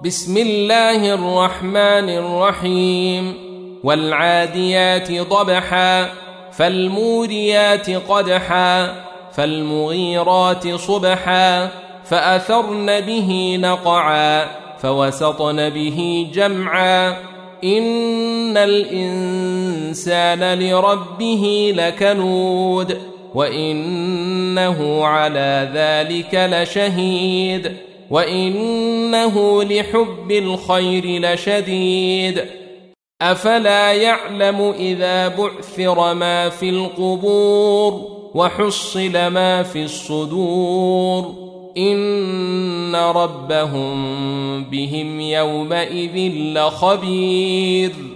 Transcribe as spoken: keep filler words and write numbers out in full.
بسم الله الرحمن الرحيم والعاديات ضبحا فالموريات قدحا فالمغيرات صبحا فأثرن به نقعا فوسطن به جمعا إن الإنسان لربه لكنود وإنه على ذلك لشهيد وإنه لحب الخير لشديد أفلا يعلم إذا بعثر ما في القبور وحصل ما في الصدور إن ربهم بهم يومئذ لخبير.